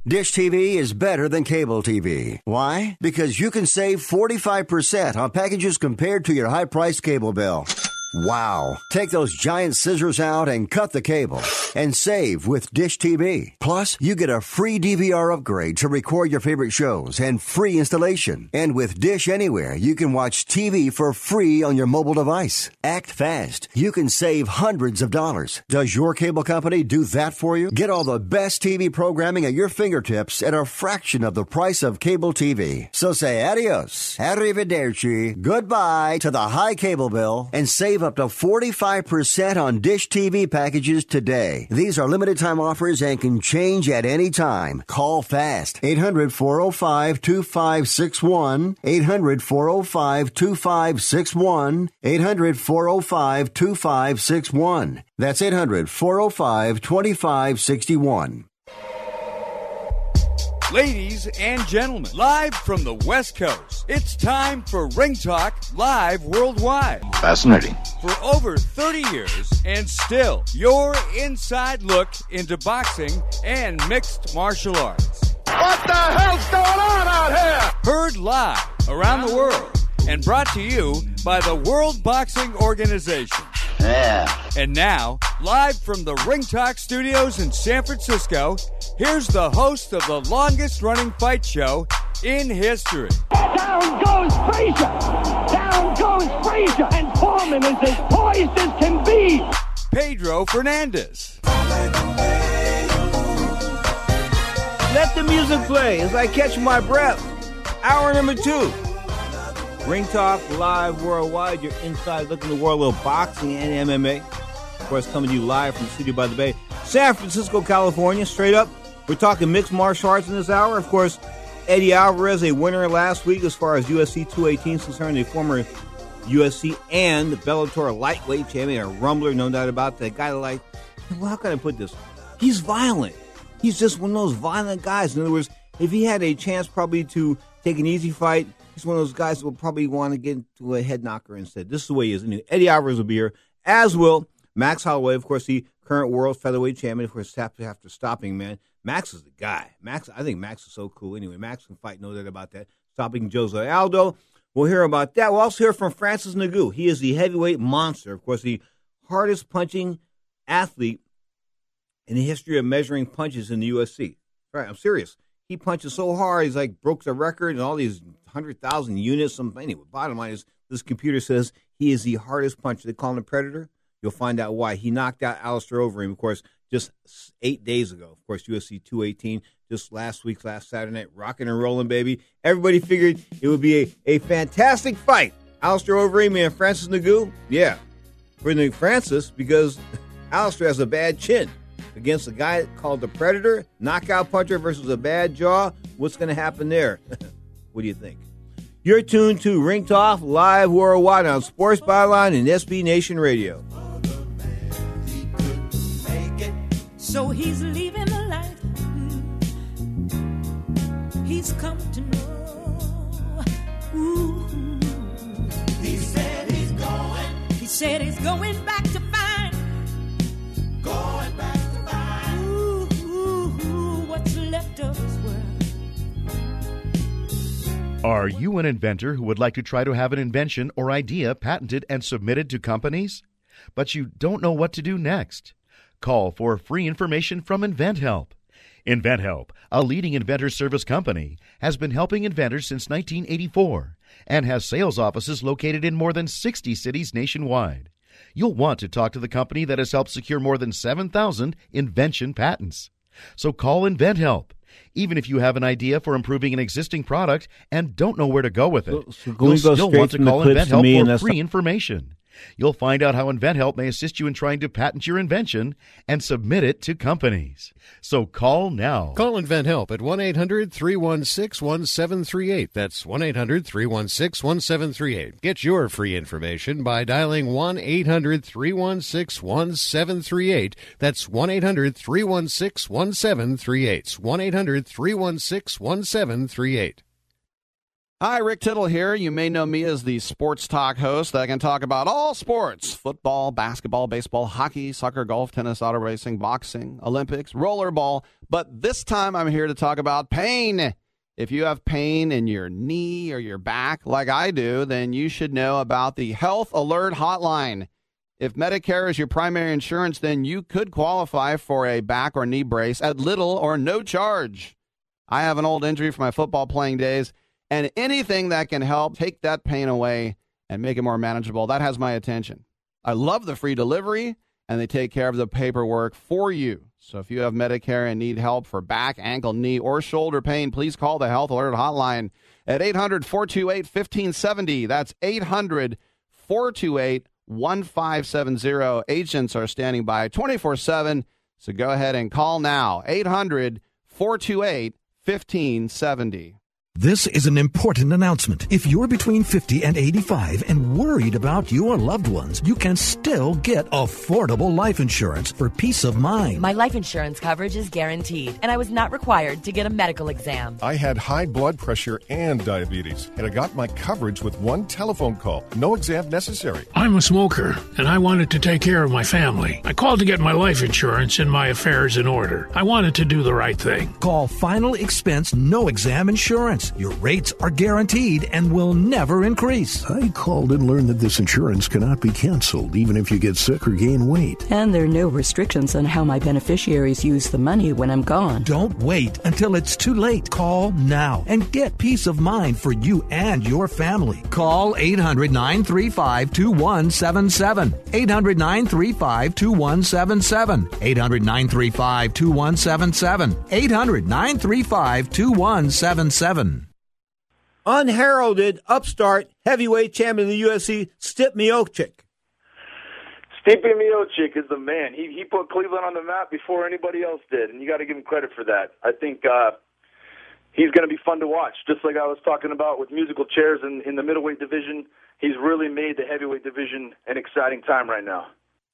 Dish TV is better than cable TV. Why? Because you can save 45% on packages compared to your high-priced cable bill. Wow. Take those giant scissors out and cut the cable and save with Dish TV. Plus, you get a free DVR upgrade to record your favorite shows and free installation. And with Dish Anywhere, you can watch TV for free on your mobile device. Act fast. You can save hundreds of dollars. Does your cable company do that for you? Get all the best TV programming at your fingertips at a fraction of the price of cable TV. So say adios, arrivederci, goodbye to the high cable bill and save up to 45% on Dish TV packages today. These are limited time offers and can change at any time. Call fast. 800-405-2561. 800-405-2561. 800-405-2561. That's 800-405-2561. Ladies and gentlemen, live from the West Coast, it's time for Ring Talk Live Worldwide. Fascinating. For over 30 years, and still, your inside look into boxing and mixed martial arts. What the hell's going on out here? Heard live around the world and brought to you by the World Boxing Organization. Yeah. And now, live from the Ring Talk studios in San Francisco, here's the host of the longest-running fight show in history. Down goes Frazier! Down goes Frazier! And Foreman is as poised as can be! Pedro Fernandez. Let the music play as I catch my breath. Hour number 2. Ring Talk Live Worldwide, your inside look in the world of boxing and MMA. Of course, coming to you live from the studio by the Bay, San Francisco, California. Straight up, we're talking mixed martial arts in this hour. Of course, Eddie Alvarez, a winner last week as far as UFC 218 is concerned, a former UFC and Bellator lightweight champion, a rumbler, no doubt about that. Guy like, well, how can I put this? He's violent. He's just one of those violent guys. In other words, if he had a chance probably to take an easy fight, he's one of those guys that will probably want to get into a head knocker instead. This is the way he is. And Eddie Alvarez will be here, as will Max Holloway, of course, the current world featherweight champion. Of course, after stopping, man. Max is the guy. I think Max is so cool. Anyway, Max can fight, no doubt about that. Stopping Jose Aldo. We'll hear about that. We'll also hear from Francis Ngannou. He is the heavyweight monster. Of course, the hardest punching athlete in the history of measuring punches in the UFC. Right, I'm serious. He punches so hard, he's like broke the record and all these 100,000 units. Anyway, bottom line is this computer says he is the hardest puncher. They call him the Predator. You'll find out why. He knocked out Alistair Overeem, of course, just 8 days ago. Of course, UFC 218, just last Saturday night, rocking and rolling, baby. Everybody figured it would be a fantastic fight. Alistair Overeem and Francis Ngannou, yeah. For Francis, because Alistair has a bad chin. Against a guy called the Predator, knockout puncher versus a bad jaw. What's going to happen there? What do you think? You're tuned to Ring Talk Live Worldwide on Sports Byline and SB Nation Radio. So he's leaving the life he's come to know. Ooh. He said he's going back to find. Going back to find. Ooh, what's left of his world. Are you an inventor who would like to try to have an invention or idea patented and submitted to companies, but you don't know what to do next? Call for free information from InventHelp. InventHelp, a leading inventor service company, has been helping inventors since 1984 and has sales offices located in more than 60 cities nationwide. You'll want to talk to the company that has helped secure more than 7,000 invention patents. So call InventHelp. Even if you have an idea for improving an existing product and don't know where to go with it, you'll still want to call InventHelp for free information. You'll find out how InventHelp may assist you in trying to patent your invention and submit it to companies. So call now. Call InventHelp at 1-800-316-1738. That's 1-800-316-1738. Get your free information by dialing 1-800-316-1738. That's 1-800-316-1738. 1-800-316-1738. Hi, Rick Tittle here. You may know me as the sports talk host that can talk about all sports: football, basketball, baseball, hockey, soccer, golf, tennis, auto racing, boxing, Olympics, rollerball. But this time I'm here to talk about pain. If you have pain in your knee or your back like I do, then you should know about the Health Alert Hotline. If Medicare is your primary insurance, then you could qualify for a back or knee brace at little or no charge. I have an old injury from my football playing days, and anything that can help take that pain away and make it more manageable, that has my attention. I love the free delivery, and they take care of the paperwork for you. So if you have Medicare and need help for back, ankle, knee, or shoulder pain, please call the Health Alert Hotline at 800-428-1570. That's 800-428-1570. Agents are standing by 24/7, so go ahead and call now. 800-428-1570. This is an important announcement. If you're between 50 and 85 and worried about your loved ones, you can still get affordable life insurance for peace of mind. My life insurance coverage is guaranteed, and I was not required to get a medical exam. I had high blood pressure and diabetes, and I got my coverage with one telephone call. No exam necessary. I'm a smoker, and I wanted to take care of my family. I called to get my life insurance and my affairs in order. I wanted to do the right thing. Call Final Expense No Exam Insurance. Your rates are guaranteed and will never increase. I called and learned that this insurance cannot be canceled, even if you get sick or gain weight. And there are no restrictions on how my beneficiaries use the money when I'm gone. Don't wait until it's too late. Call now and get peace of mind for you and your family. Call 800-935-2177. 800-935-2177. 800-935-2177. 800-935-2177. Unheralded upstart heavyweight champion of the UFC, Stipe Miocic. Stipe Miocic is the man. He put Cleveland on the map before anybody else did, and you got to give him credit for that. I think he's going to be fun to watch. Just like I was talking about with musical chairs in the middleweight division, he's really made the heavyweight division an exciting time right now.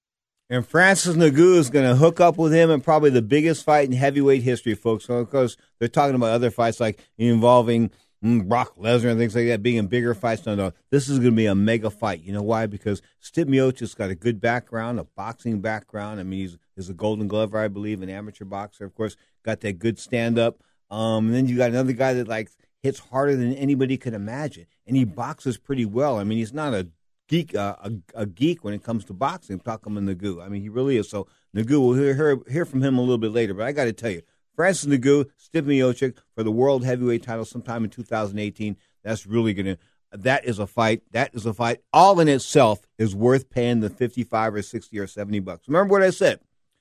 And Francis Ngannou is going to hook up with him in probably the biggest fight in heavyweight history, folks. So, of course, they're talking about other fights like involving Brock Lesnar and things like that, being in bigger fights. No, this is going to be a mega fight. You know why? Because Stipe Miocic's got a good background, a boxing background. I mean, he's a Golden Glover, I believe, an amateur boxer. Of course, got that good stand-up. And then you got another guy that, like, hits harder than anybody could imagine. And he boxes pretty well. I mean, he's not a geek a geek when it comes to boxing. I'm talking about Ngannou. I mean, he really is. So Ngannou, we'll hear from him a little bit later. But I got to tell you, Francis Ngannou, Stipe Miocic for the world heavyweight title sometime in 2018. That's really going to – that is a fight. That is a fight. All in itself is worth paying the $55 or $60 or $70. Remember what I said.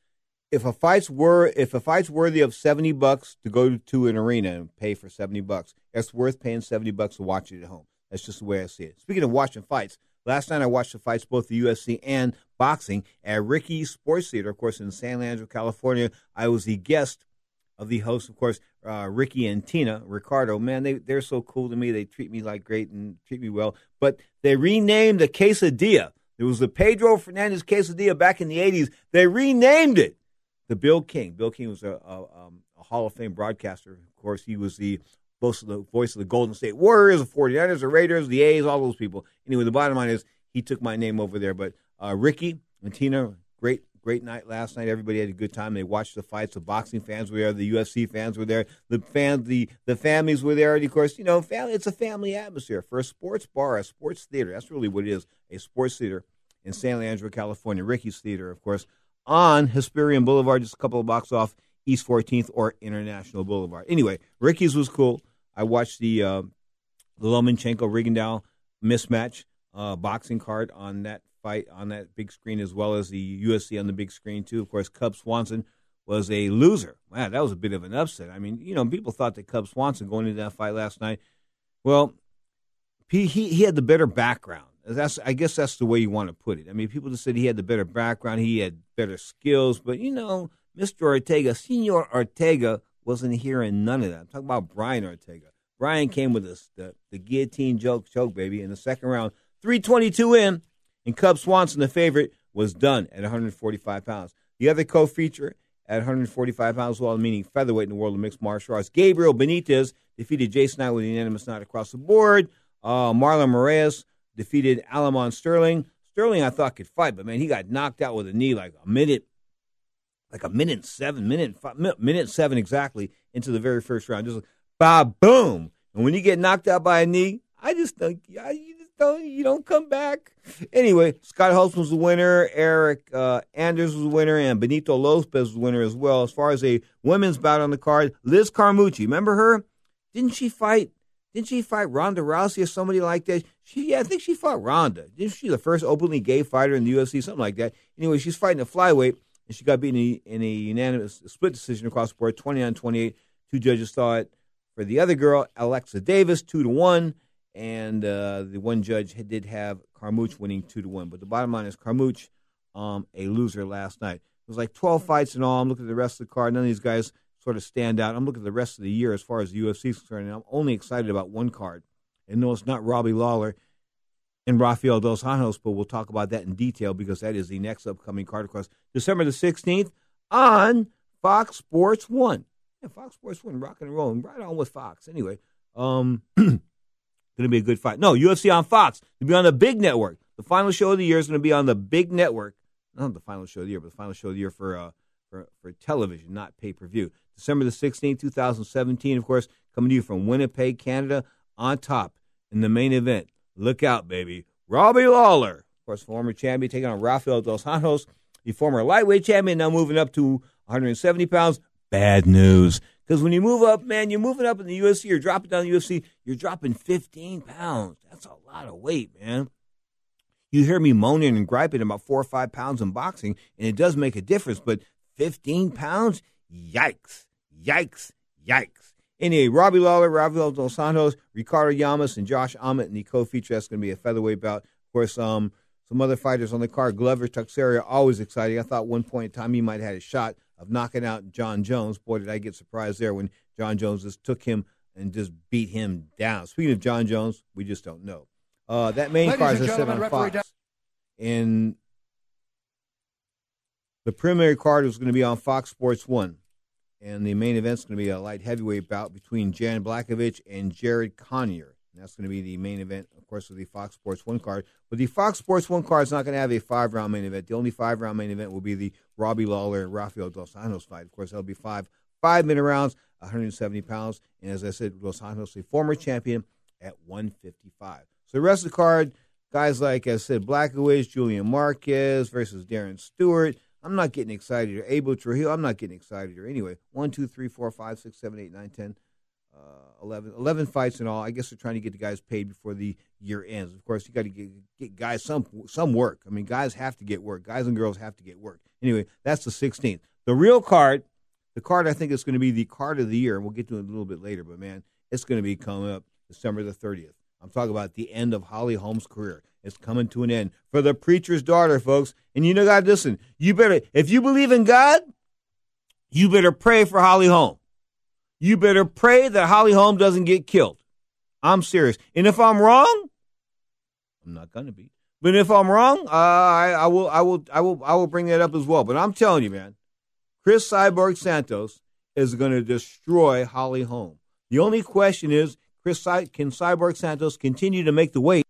If a fight's worthy of $70 to go to an arena and pay for $70, it's worth paying $70 to watch it at home. That's just the way I see it. Speaking of watching fights, last night I watched the fights, both the UFC and boxing, at Ricky's Sports Theater, of course, in San Leandro, California. I was the guest of the host, of course, Ricky and Tina Ricardo. Man, they're so cool to me. They treat me like great and treat me well. But they renamed the quesadilla. There was the Pedro Fernandez quesadilla back in the 80s. They renamed it the Bill King. Bill King was a Hall of Fame broadcaster. Of course, he was the voice of the Golden State Warriors, the 49ers, the Raiders, the A's, all those people. Anyway, the bottom line is he took my name over there. But Ricky and Tina, great night last night. Everybody had a good time. They watched the fights. The boxing fans were there. The UFC fans were there. The families were there. And, of course, you know, it's a family atmosphere for a sports bar, a sports theater. That's really what it is, a sports theater in San Leandro, California. Ricky's Theater, of course, on Hesperian Boulevard, just a couple of blocks off East 14th or International Boulevard. Anyway, Ricky's was cool. I watched the Lomachenko-Rigondeaux mismatch boxing card on that fight on that big screen, as well as the UFC on the big screen, too. Of course, Cub Swanson was a loser. Man, that was a bit of an upset. I mean, you know, people thought that Cub Swanson going into that fight last night, well, he had the better background. I guess that's the way you want to put it. I mean, people just said he had the better background, he had better skills, but, you know, Mr. Ortega, Senor Ortega, wasn't hearing none of that. I'm talking about Brian Ortega. Brian came with the guillotine choke, baby, in the second round. 3:22 in, and Cub Swanson, the favorite, was done at 145 pounds. The other co-feature at 145 pounds, well, meaning featherweight in the world of mixed martial arts. Gabriel Benitez defeated Jason Knight with a unanimous nod across the board. Marlon Moraes defeated Alamon Sterling. Sterling, I thought, could fight, but, man, he got knocked out with a knee like a minute seven exactly into the very first round. Just boom. And when you get knocked out by a knee, you don't come back. Anyway, Scott Holtz was the winner. Eric Anders was the winner, and Benito Lopez was the winner as well. As far as a women's bout on the card, Liz Carmouche, remember her? Didn't she fight Ronda Rousey or somebody like that? I think she fought Ronda. Didn't she the first openly gay fighter in the UFC, something like that? Anyway, she's fighting a flyweight, and she got beaten in a unanimous split decision across the board, 29-28. Two judges saw it for the other girl, Alexa Davis, 2-1. And the one judge did have Carmouche winning 2-1. But the bottom line is Carmouche, a loser last night. It was like 12 fights in all. I'm looking at the rest of the card. None of these guys sort of stand out. I'm looking at the rest of the year as far as the UFC is concerned, and I'm only excited about one card. And no, it's not Robbie Lawler and Rafael Dos Anjos, but we'll talk about that in detail because that is the next upcoming card across December the 16th on Fox Sports 1. Yeah, Fox Sports 1, rocking and rolling. Right on with Fox. Anyway, going to be a good fight. No, UFC on Fox. It'll be on the big network. The final show of the year is going to be on the big network. Not the final show of the year, but the final show of the year for television, not pay-per-view. December the 16th, 2017, of course, coming to you from Winnipeg, Canada. On top in the main event, look out, baby, Robbie Lawler, of course, former champion, taking on Rafael Dos Anjos, the former lightweight champion, now moving up to 170 pounds. Bad news. Because when you move up, man, you're moving up in the UFC, you're dropping down the UFC, you're dropping 15 pounds. That's a lot of weight, man. You hear me moaning and griping about 4 or 5 pounds in boxing, and it does make a difference, but 15 pounds? Yikes. Anyway, Robbie Lawler, Rafael Dos Anjos, Ricardo Llamas, and Josh Emmett in the co-feature. That's going to be a featherweight bout. Of course, some other fighters on the card. Glover Teixeira, always exciting. I thought at one point in time he might have had a shot of knocking out John Jones. Boy, did I get surprised there when John Jones just took him and just beat him down. Speaking of John Jones, we just don't know. That main card, as I said, on Fox. And the preliminary card was going to be on Fox Sports 1. And the main event's going to be a light heavyweight bout between Jan Blachowicz and Jared Connor. And that's going to be the main event, of course, of the Fox Sports 1 card. But the Fox Sports 1 card is not going to have a 5-round main event. The only 5-round main event will be the Robbie Lawler and Rafael Dos Anjos fight. Of course, that'll be 5-minute rounds, 170 pounds. And as I said, Dos Anjos, a former champion, at 155. So the rest of the card, guys like, as I said, Blachowicz, Julian Marquez versus Darren Stewart. I'm not getting excited. Or Abel Trujillo, I'm not getting excited. Or anyway, 1, 2, 3, 4, 5, 6, 7, 8, 9, 10, 11 fights in all. I guess they're trying to get the guys paid before the year ends. Of course, you got to get guys some work. I mean, guys have to get work. Guys and girls have to get work. Anyway, that's the 16th. The real card, the card I think is going to be the card of the year, and we'll get to it a little bit later, but, man, it's going to be coming up December the 30th. I'm talking about the end of Holly Holm's career. It's coming to an end for the preacher's daughter, folks. And you know, God, listen, you better, if you believe in God, you better pray for Holly Holm. You better pray that Holly Holm doesn't get killed. I'm serious. And if I'm wrong, I'm not going to be. But if I'm wrong, I will bring that up as well. But I'm telling you, man, Chris Cyborg Santos is going to destroy Holly Holm. The only question is, can Cyborg Santos continue to make the weight?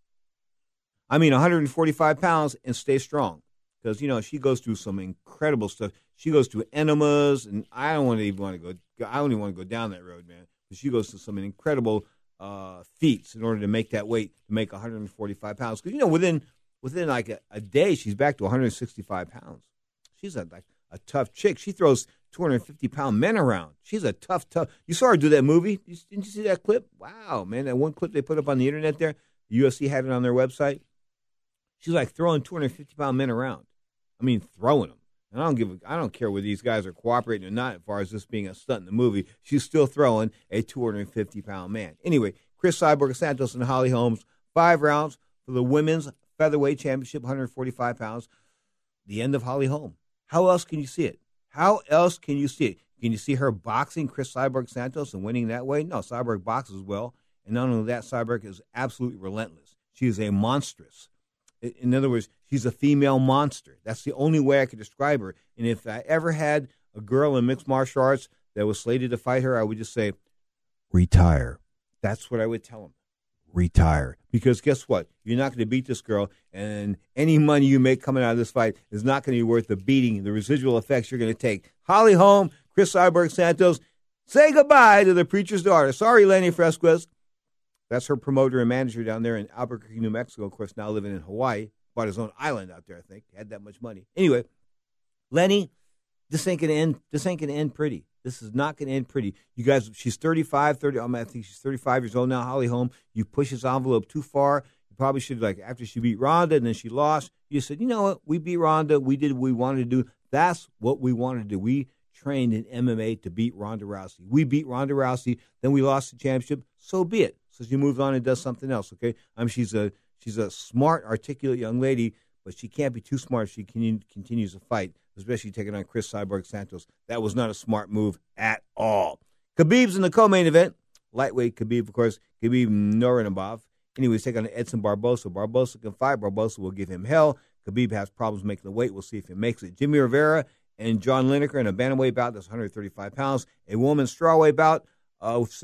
145 pounds and stay strong. Because, you know, she goes through some incredible stuff. She goes through enemas, and I don't even want to go down that road, man. But she goes through some incredible feats in order to make that weight, to make 145 pounds. Because, you know, within like a day, she's back to 165 pounds. She's a tough chick. She throws 250-pound men around. She's a tough. You saw her do that movie. Didn't you see that clip? Wow, man, that one clip they put up on the internet there. The UFC had it on their website. She's like throwing 250-pound men around. I mean, throwing them. And I don't care whether these guys are cooperating or not as far as this being a stunt in the movie. She's still throwing a 250-pound man. Anyway, Chris Cyborg Santos and Holly Holmes, 5 rounds for the women's featherweight championship, 145 pounds. The end of Holly Holm. How else can you see it? Can you see her boxing Chris Cyborg Santos and winning that way? No, Cyborg boxes well. And not only that, Cyborg is absolutely relentless. She is a monstrous. In other words, she's a female monster. That's the only way I could describe her. And if I ever had a girl in mixed martial arts that was slated to fight her, I would just say, retire. That's what I would tell him. Retire. Because guess what? You're not going to beat this girl, and any money you make coming out of this fight is not going to be worth the beating, the residual effects you're going to take. Holly Holm, Chris Cyborg-Santos, say goodbye to the preacher's daughter. Sorry, Lenny Fresquez. That's her promoter and manager down there in Albuquerque, New Mexico. Of course, now living in Hawaii. Bought his own island out there, I think. Had that much money. Anyway, Lenny, this ain't going to end. This ain't going to end pretty. This is not going to end pretty. You guys, she's 35, 30. I think she's 35 years old now, Holly Holm. You push this envelope too far. You probably should, like, after she beat Ronda and then she lost, you said, you know what? We beat Ronda. We did what we wanted to do. That's what we wanted to do. We trained in MMA to beat Ronda Rousey. We beat Ronda Rousey. Then we lost the championship. So be it. So she moves on and does something else, okay? She's a smart, articulate young lady, but she can't be too smart if she continues to fight, especially taking on Chris Cyborg-Santos. That was not a smart move at all. Khabib's in the co-main event. Lightweight Khabib, of course, Khabib Nurmagomedov. Anyways, take on Edson Barbosa. Barbosa can fight. Barbosa will give him hell. Khabib has problems making the weight. We'll see if he makes it. Jimmy Rivera and John Lineker in a bantamweight bout. That's 135 pounds. A woman's strawweight bout with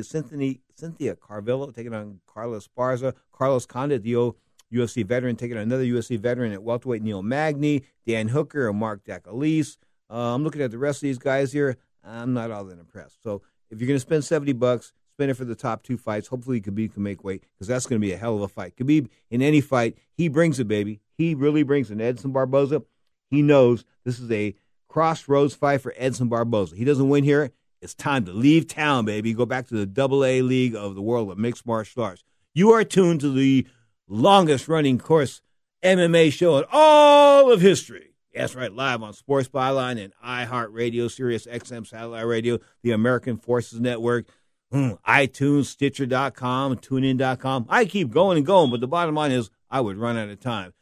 Cynthia Carvillo taking on Carla Esparza. Carlos Condit, the UFC veteran, taking on another UFC veteran at welterweight, Neil Magny. Dan Hooker and Mark Dacalise. I'm looking at the rest of these guys here. I'm not all that impressed. So if you're going to spend $70, spend it for the top two fights. Hopefully Khabib can make weight because that's going to be a hell of a fight. Khabib, in any fight, he brings it, baby. He really brings it. Edson Barboza, he knows this is a crossroads fight for Edson Barboza. He doesn't win here. It's time to leave town, baby. Go back to the AA League of the world of mixed martial arts. You are tuned to the longest-running course MMA show in all of history. That's right, live on Sports Byline and iHeartRadio, Sirius XM Satellite Radio, the American Forces Network, iTunes, Stitcher.com, TuneIn.com. I keep going and going, but the bottom line is I would run out of time.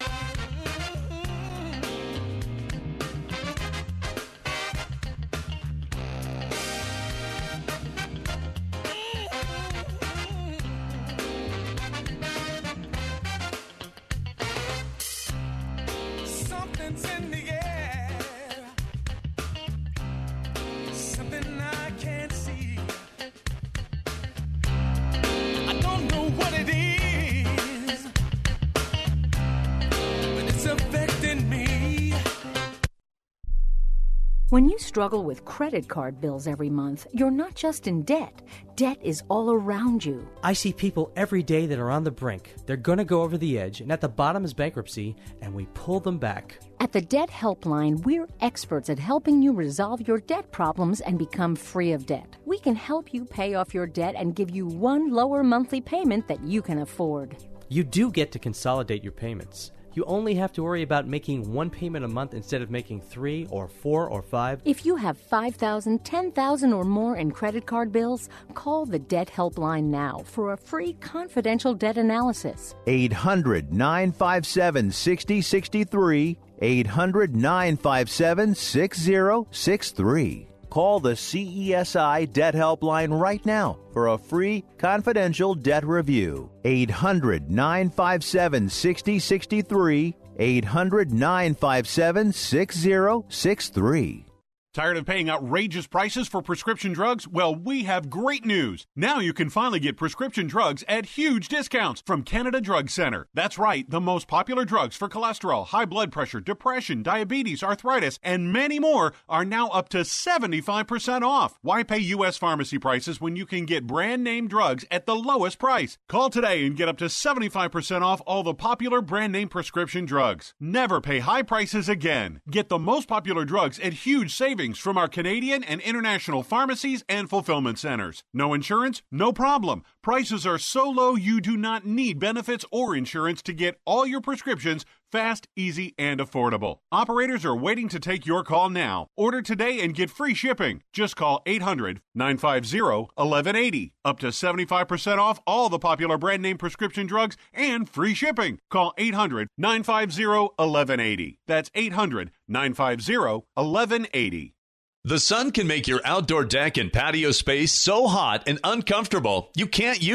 When you struggle with credit card bills every month, you're not just in debt. Debt is all around you. I see people every day that are on the brink. They're going to go over the edge, and at the bottom is bankruptcy, and we pull them back. At the Debt Helpline, we're experts at helping you resolve your debt problems and become free of debt. We can help you pay off your debt and give you one lower monthly payment that you can afford. You do get to consolidate your payments. You only have to worry about making one payment a month instead of making 3 or 4 or 5. If you have $5,000, $10,000 or more in credit card bills, call the Debt Helpline now for a free confidential debt analysis. 800-957-6063. 800-957-6063. Call the CESI Debt Helpline right now for a free confidential debt review. 800-957-6063. 800-957-6063. Tired of paying outrageous prices for prescription drugs? Well, we have great news. Now you can finally get prescription drugs at huge discounts from Canada Drug Center. That's right, the most popular drugs for cholesterol, high blood pressure, depression, diabetes, arthritis, and many more are now up to 75% off. Why pay U.S. pharmacy prices when you can get brand name drugs at the lowest price? Call today and get up to 75% off all the popular brand name prescription drugs. Never pay high prices again. Get the most popular drugs at huge savings from our Canadian and international pharmacies and fulfillment centers. No insurance? No problem. Prices are so low you do not need benefits or insurance to get all your prescriptions fast, easy, and affordable. Operators are waiting to take your call now. Order today and get free shipping. Just call 800-950-1180. Up to 75% off all the popular brand name prescription drugs and free shipping. Call 800-950-1180. That's 800-950-1180. The sun can make your outdoor deck and patio space so hot and uncomfortable you can't use it.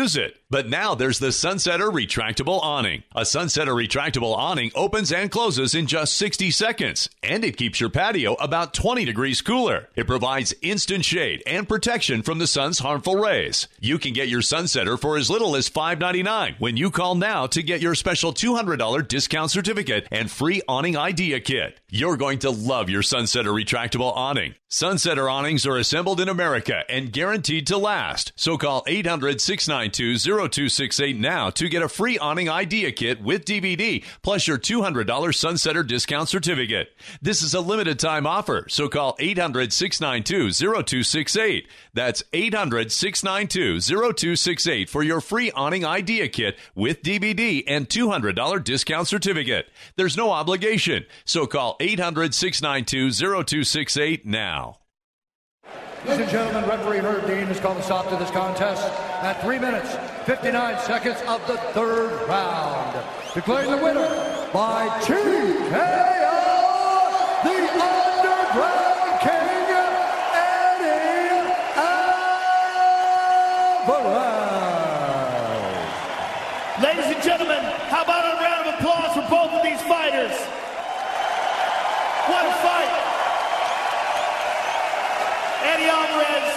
But now there's the Sunsetter Retractable Awning. A Sunsetter Retractable Awning opens and closes in just 60 seconds, and it keeps your patio about 20 degrees cooler. It provides instant shade and protection from the sun's harmful rays. You can get your Sunsetter for as little as $5.99 when you call now to get your special $200 discount certificate and free awning idea kit. You're going to love your Sunsetter Retractable Awning. Sunsetter awnings are assembled in America and guaranteed to last. So call 800-692-0268 now to get a free awning idea kit with DVD plus your $200 Sunsetter discount certificate. This is a limited time offer, so call 800-692-0268. That's 800-692-0268 for your free awning idea kit with DVD and $200 discount certificate. There's no obligation, so call 800-692-0268 now. Ladies and gentlemen, referee Herb Dean has called a stop to this contest at 3 minutes, 59 seconds of the third round. Declaring the winner by TKO, the Underground King, Eddie Alvarez. Ladies and gentlemen, how about a round of applause for both of these fighters? What a fight! Eddie Alvarez,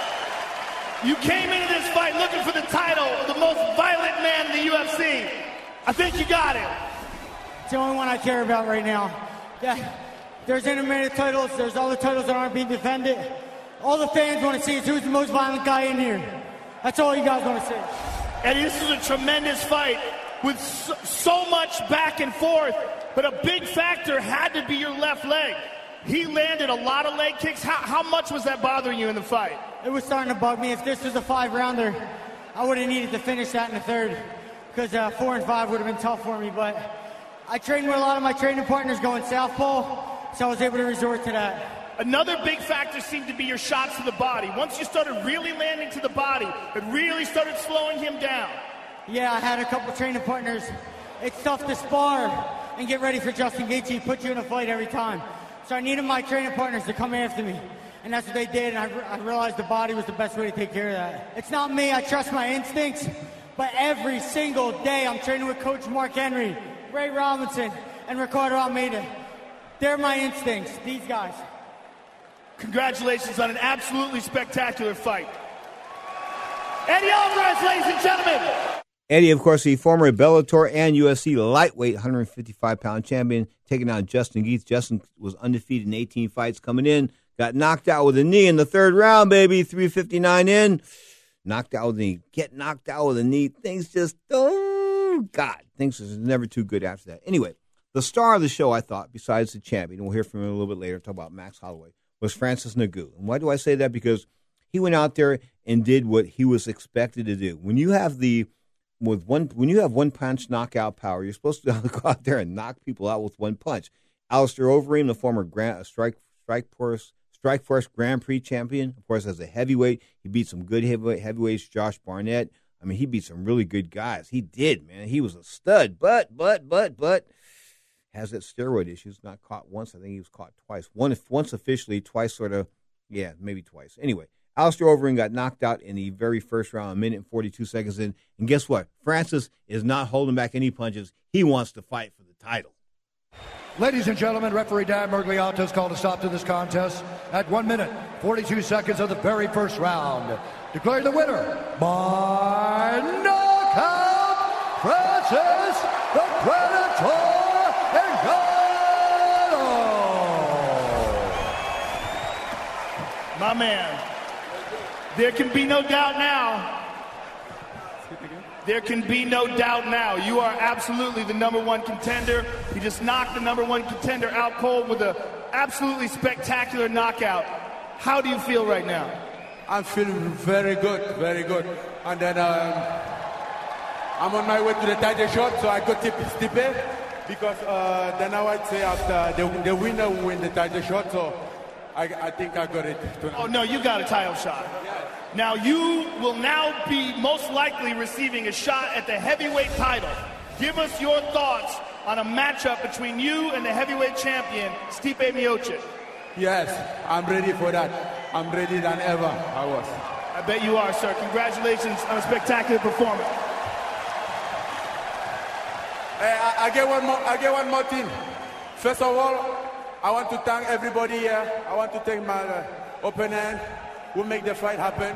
you came into this fight looking for the title of the most violent man in the UFC. I think you got it. It's the only one I care about right now. Yeah, there's intermittent titles, there's other titles that aren't being defended. All the fans want to see is who's the most violent guy in here. That's all you guys want to see. Eddie, this is a tremendous fight with so much back and forth, but a big factor had to be your left leg. He landed a lot of leg kicks. How much was that bothering you in the fight? It was starting to bug me. If this was a 5-rounder, I would have needed to finish that in the third, because 4 and 5 would have been tough for me. But I trained with a lot of my training partners going southpaw, so I was able to resort to that. Another big factor seemed to be your shots to the body. Once you started really landing to the body, it really started slowing him down. Yeah, I had a couple training partners. It's tough to spar and get ready for Justin Gaethje. He puts you in a fight every time. So I needed my training partners to come after me. And that's what they did, and I realized the body was the best way to take care of that. It's not me, I trust my instincts, but every single day I'm training with Coach Mark Henry, Ray Robinson, and Ricardo Almeida. They're my instincts, these guys. Congratulations on an absolutely spectacular fight. Eddie Alvarez, ladies and gentlemen. Eddie, of course, the former Bellator and UFC lightweight 155-pound champion, taking on Justin Gaethje. Justin was undefeated in 18 fights coming in. Got knocked out with a knee in the third round, baby. 3:59 in. Knocked out with a knee. Get knocked out with a knee. Things just, oh, God. Things are never too good after that. Anyway, the star of the show, I thought, besides the champion, and we'll hear from him a little bit later, talk about Max Holloway, was Francis Ngannou. And why do I say that? Because he went out there and did what he was expected to do. When you have one punch knockout power, you're supposed to go out there and knock people out with one punch. Alistair Overeem, the former Strikeforce Grand Prix champion, of course, as a heavyweight, he beat some good heavyweights. Josh Barnett. I mean, he beat some really good guys. He did, man. He was a stud, but has that steroid issues. Not caught once. I think he was caught twice. Once officially, twice sort of. Yeah, maybe twice. Anyway. Alistair Overeem got knocked out in the very first round, 1 minute and 42 seconds in. And guess what? Francis is not holding back any punches. He wants to fight for the title. Ladies and gentlemen, referee Dan Mergliato has called a stop to this contest at 1 minute, 42 seconds of the very first round. Declaring the winner by knockout, Francis the Predator Ngannou. My man. There can be no doubt now. There can be no doubt now. You are absolutely the number one contender. You just knocked the number one contender out cold with an absolutely spectacular knockout. How do you feel right now? I'm feeling very good, very good. And then I'm on my way to the title shot, so I got Stipe because then I would say after the winner will win the title shot, so I think I got it tonight. Oh, no, you got a title shot. Now, you will now be most likely receiving a shot at the heavyweight title. Give us your thoughts on a matchup between you and the heavyweight champion, Stipe Miocic. Yes, I'm ready for that. I'm ready than ever I was. I bet you are, sir. Congratulations on a spectacular performance. Hey, I get one more thing. First of all, I want to thank everybody here. I want to thank my opponent who make the fight happen.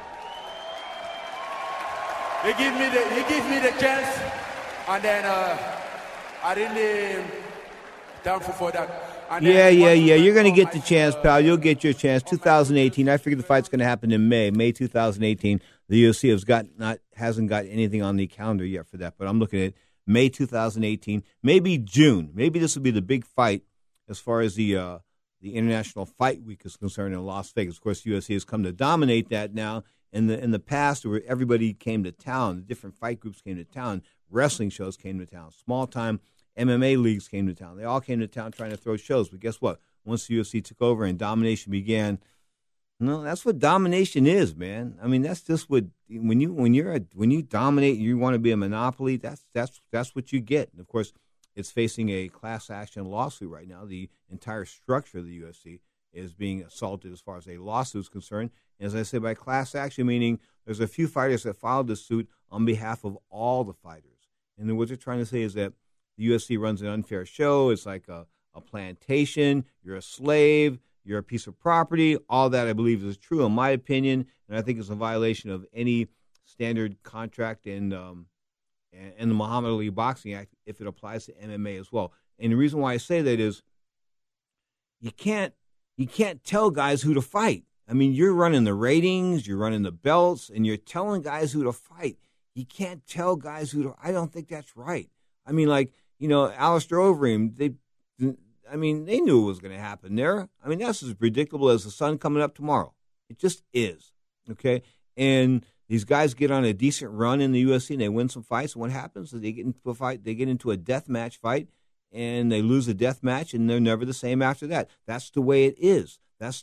He give me the chance, and then I really thankful for that. And yeah. You're going to get the chance, pal. You'll get your chance. 2018. I figure the fight's going to happen in May 2018. The UFC hasn't got anything on the calendar yet for that, but I'm looking at May 2018, maybe June. Maybe this will be the big fight as far as the International Fight Week is concerned in Las Vegas. Of course, UFC has come to dominate that now. In the past, where everybody came to town, the different fight groups came to town, wrestling shows came to town, small-time MMA leagues came to town. They all came to town trying to throw shows. But guess what? Once the UFC took over and domination began, that's what domination is, man. I mean, that's just what when you dominate and you want to be a monopoly, that's what you get. And of course, it's facing a class action lawsuit right now. The entire structure of the UFC is being assaulted as far as a lawsuit is concerned. And as I say, by class action, meaning there's a few fighters that filed this suit on behalf of all the fighters. And then what they're trying to say is that the UFC runs an unfair show. It's like a plantation. You're a slave. You're a piece of property. All that, I believe, is true in my opinion, and I think it's a violation of any standard contract and the Muhammad Ali Boxing Act if it applies to MMA as well. And the reason why I say that is you can't tell guys who to fight. I mean, you're running the ratings, you're running the belts, and you're telling guys who to fight. You can't tell guys who to. I don't think that's right. I mean, like, Alistair Overeem, they knew it was going to happen there. I mean, that's as predictable as the sun coming up tomorrow. It just is, okay? And these guys get on a decent run in the UFC and they win some fights. And what happens is they get into a fight, they get into a death match fight, and they lose a death match, and they're never the same after that. That's the way it is. That's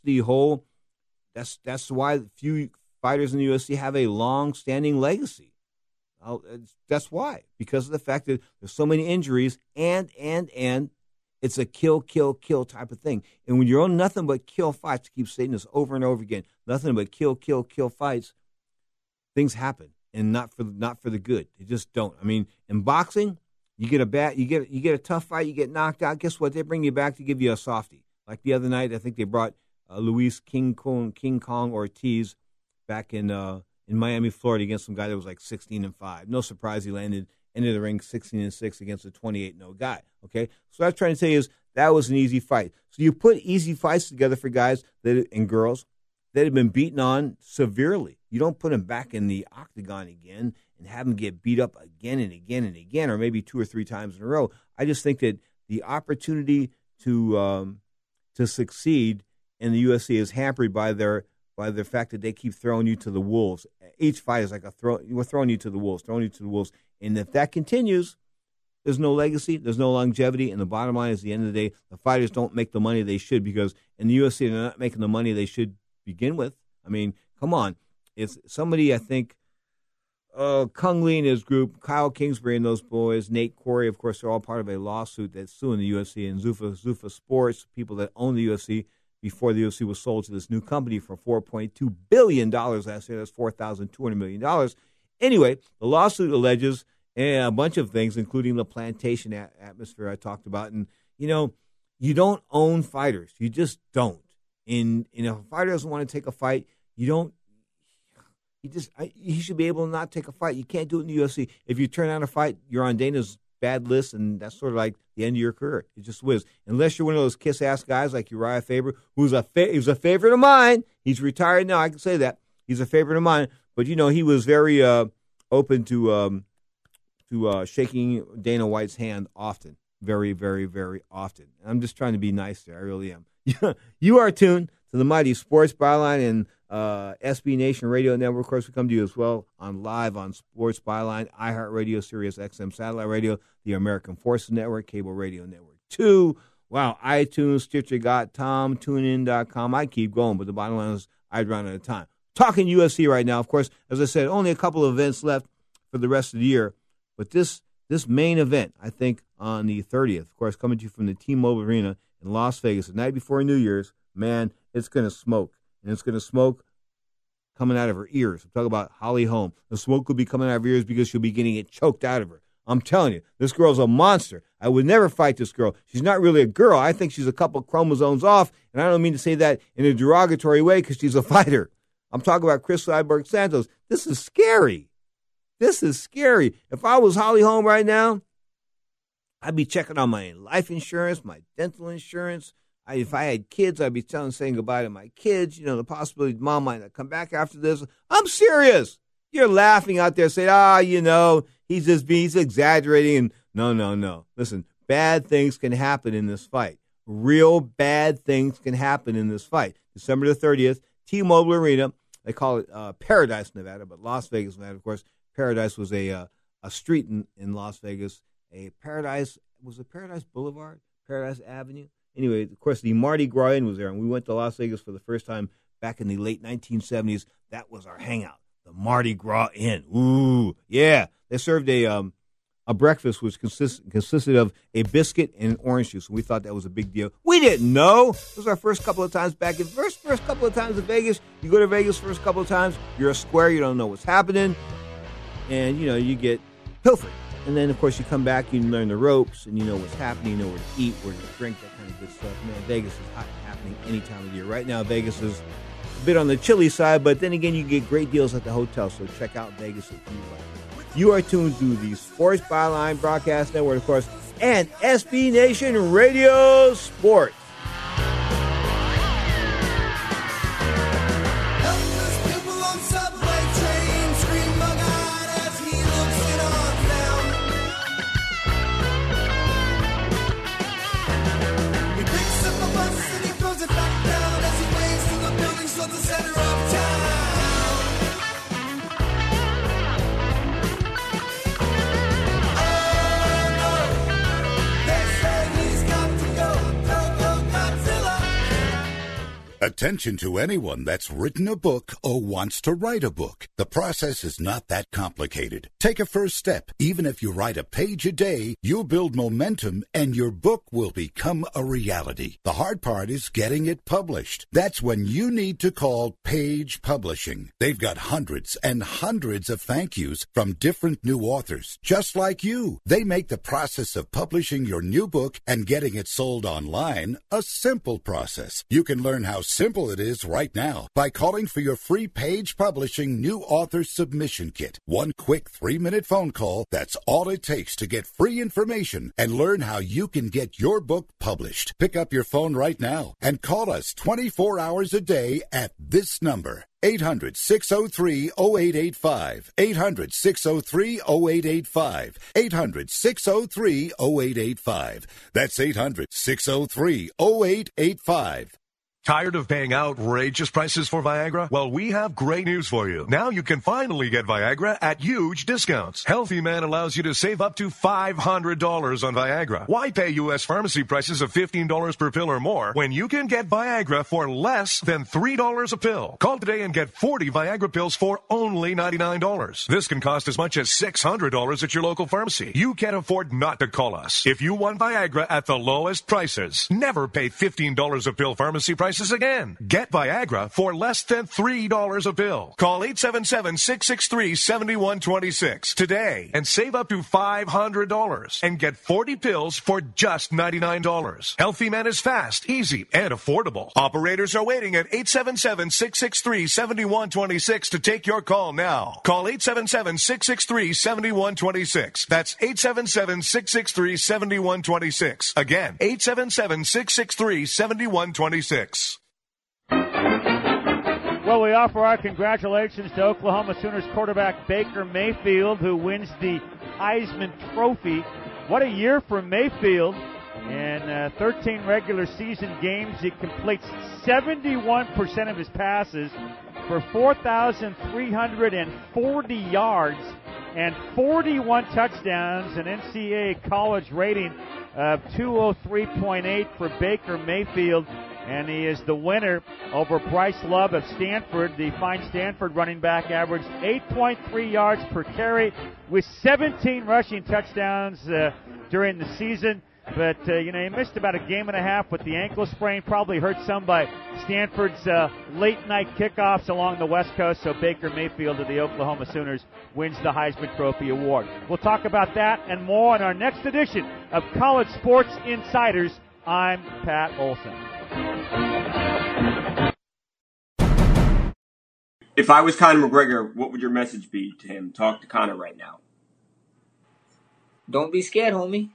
why few fighters in the UFC have a long-standing legacy. That's why, because of the fact that there's so many injuries and it's a kill type of thing. And when you're on nothing but kill fights, keep saying this over and over again, nothing but kill fights, things happen, and not for the good. They just don't. I mean, in boxing, you get a tough fight, you get knocked out. Guess what? They bring you back to give you a softie. Like the other night, I think they brought Luis King Kong Ortiz back in Miami, Florida, against some guy that was like 16-5. No surprise, he landed into the ring 16-6 against a 28-0 guy. Okay, so what I'm trying to say is that was an easy fight. So you put easy fights together for guys and girls that have been beaten on severely. You don't put them back in the octagon again and have them get beat up again and again and again, or maybe 2 or 3 times in a row. I just think that the opportunity to succeed in the UFC is hampered by the fact that they keep throwing you to the wolves. Each fight is like we're throwing you to the wolves. And if that continues, there's no legacy, there's no longevity, and the bottom line is, at the end of the day, the fighters don't make the money they should, because in the UFC, they're not making the money they should begin with. I mean, come on. It's somebody, I think, Kung Lee and his group, Kyle Kingsbury and those boys, Nate Quarry, of course, they're all part of a lawsuit that's suing the UFC, and Zuffa Sports, people that own the UFC, before the UFC was sold to this new company for $4.2 billion last year. That's $4,200 million. Anyway, the lawsuit alleges a bunch of things, including the plantation atmosphere I talked about. And, you don't own fighters. You just don't. And if a fighter doesn't want to take a fight, he should be able to not take a fight. You can't do it in the UFC. If you turn down a fight, you're on Dana's bad list, and that's sort of like the end of your career. It just whiz. Unless you're one of those kiss-ass guys like Uriah Faber, who's a favorite of mine. He's retired now, I can say that. He's a favorite of mine. But, he was very open to shaking Dana White's hand often. Very, very, very often. And I'm just trying to be nice there. I really am. You are tuned to the Mighty Sports Byline and SB Nation Radio Network. Of course, we come to you as well live on Sports Byline, iHeartRadio, Sirius XM Satellite Radio, the American Forces Network, Cable Radio Network 2. Wow, iTunes, Stitcher.com, TuneIn.com. I keep going, but the bottom line is I'd run out of time. Talking UFC right now, of course, as I said, only a couple of events left for the rest of the year. But this main event, I think, on the 30th, of course, coming to you from the T-Mobile Arena in Las Vegas, the night before New Year's, man, it's going to smoke. And it's going to smoke coming out of her ears. I'm talking about Holly Holm. The smoke could be coming out of her ears because she'll be getting it choked out of her. I'm telling you, this girl's a monster. I would never fight this girl. She's not really a girl. I think she's a couple chromosomes off, and I don't mean to say that in a derogatory way because she's a fighter. I'm talking about Chris Cyborg Santos. This is scary. This is scary. If I was Holly Holm right now, I'd be checking on my life insurance, my dental insurance. If I had kids, I'd be saying goodbye to my kids. You know, the possibility mom might not come back after this. I'm serious. You're laughing out there saying, you know, he's exaggerating. And no. Listen, bad things can happen in this fight. Real bad things can happen in this fight. December the 30th, T-Mobile Arena. They call it Paradise, Nevada, but Las Vegas, Nevada, of course. Paradise was a street in Las Vegas. Was it Paradise Boulevard? Paradise Avenue? Anyway, of course, the Mardi Gras Inn was there, and we went to Las Vegas for the first time back in the late 1970s. That was our hangout, the Mardi Gras Inn. Ooh, yeah. They served a breakfast which consisted of a biscuit and an orange juice, and we thought that was a big deal. We didn't know. It was our first couple of times back in first couple of times in Vegas. You go to Vegas first couple of times, you're a square, you don't know what's happening, and, you know, you get pilfered. And then, of course, you come back, you learn the ropes, and you know what's happening, you know where to eat, where to drink, that kind of good stuff. Man, Vegas is happening any time of year. Right now, Vegas is a bit on the chilly side, but then again, you get great deals at the hotel, so check out Vegas if you like. You are tuned to the Sports Byline Broadcast Network, of course, and SB Nation Radio Sports. Attention to anyone that's written a book or wants to write a book. The process is not that complicated. Take a first step. Even if you write a page a day, you'll build momentum and your book will become a reality. The hard part is getting it published. That's when you need to call Page Publishing. They've got hundreds and hundreds of thank yous from different new authors, just like you. They make the process of publishing your new book and getting it sold online a simple process. You can learn how simple it is right now by calling for your free Page Publishing New Author Submission Kit. One quick 3-minute phone call, that's all it takes to get free information and learn how you can get your book published. Pick up your phone right now and call us 24 hours a day at this number. 800-603-0885. 800-603-0885. 800-603-0885. That's 800-603-0885. Tired of paying outrageous prices for Viagra? Well, we have great news for you. Now you can finally get Viagra at huge discounts. Healthy Man allows you to save up to $500 on Viagra. Why pay U.S. pharmacy prices of $15 per pill or more when you can get Viagra for less than $3 a pill? Call today and get 40 Viagra pills for only $99. This can cost as much as $600 at your local pharmacy. You can't afford not to call us. If you want Viagra at the lowest prices, never pay $15 a pill pharmacy prices again. Get Viagra for less than $3 a pill. Call 877-663-7126 today and save up to $500 and get 40 pills for just $99. Healthy Man is fast, easy, and affordable. Operators are waiting at 877-663-7126 to take your call now. Call 877-663-7126. That's 877-663-7126. Again, 877-663-7126. Well, we offer our congratulations to Oklahoma Sooners quarterback Baker Mayfield, who wins the Heisman Trophy. What a year for Mayfield. In 13 regular season games, he completes 71% of his passes for 4,340 yards and 41 touchdowns, an NCAA college rating of 203.8 for Baker Mayfield. And he is the winner over Bryce Love of Stanford. The fine Stanford running back averaged 8.3 yards per carry with 17 rushing touchdowns during the season. But, he missed about a game and a half with the ankle sprain. Probably hurt some by Stanford's late-night kickoffs along the West Coast. So Baker Mayfield of the Oklahoma Sooners wins the Heisman Trophy Award. We'll talk about that and more on our next edition of College Sports Insiders. I'm Pat Olson. If I was Conor McGregor, what would your message be to him? Talk to Conor right now. Don't be scared, homie.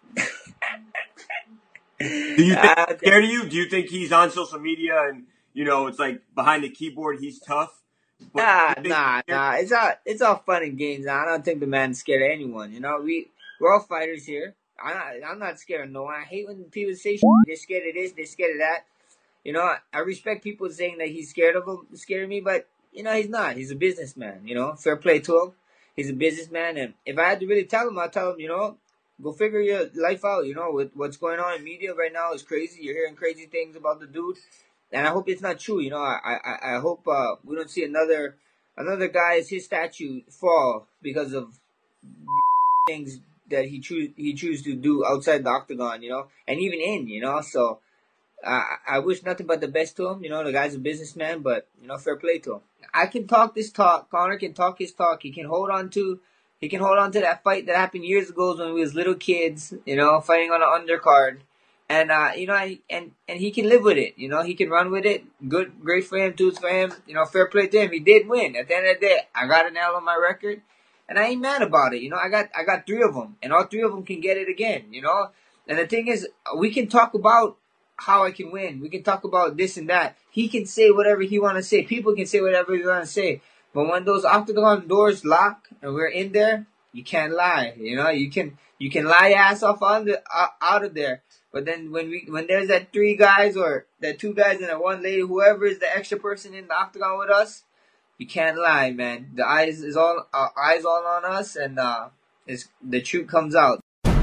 Do you think he's scared of you? Do you think he's on social media and, it's like behind the keyboard, he's tough? Nah. It's all fun and games. I don't think the man's scared of anyone. We're all fighters here. I'm not scared of no one. I hate when people say they're scared of this, they're scared of that. I respect people saying that he's scared of me, but he's not. He's a businessman. Fair play to him. He's a businessman, and if I had to really tell him, I'd tell him, go figure your life out. With what's going on in media right now is crazy. You're hearing crazy things about the dude, and I hope it's not true. I hope we don't see another guy's his statue fall because of things that he chooses to do outside the octagon, and even in, So I wish nothing but the best to him. The guy's a businessman, but fair play to him. I can talk this talk. Conor can talk his talk. He can hold on to that fight that happened years ago when we was little kids, fighting on an undercard. And and he can live with it, he can run with it. Great for him, toots for him, fair play to him. He did win. At the end of the day, I got an L on my record, and I ain't mad about it. I got 3 of them, and all 3 of them can get it again, And the thing is, we can talk about how I can win. We can talk about this and that. He can say whatever he want to say. People can say whatever they want to say. But when those octagon doors lock and we're in there, you can't lie. You can lie your ass off out of there. But then when there's that 3 guys or that 2 guys and that 1 lady, whoever is the extra person in the octagon with us, you can't lie, man. The eyes all on us, and the truth comes out.